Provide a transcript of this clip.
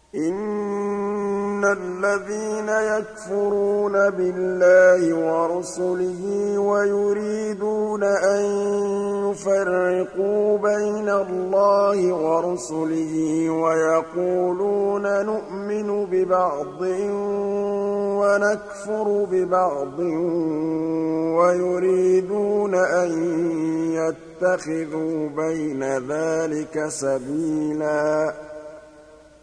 إِنَّ الَّذِينَ يَكْفُرُونَ بِاللَّهِ وَرُسُلِهِ وَيُرِيدُونَ أَن يُفَرِّقُوا بَيْنَ اللَّهِ وَرُسُلِهِ وَيَقُولُونَ نُؤْمِنُ بِبَعْضٍ وَنَكْفُرُ بِبَعْضٍ وَيُرِيدُونَ أَن يَتَّخِذُوا بَيْنَ ذَٰلِكَ سَبِيلًا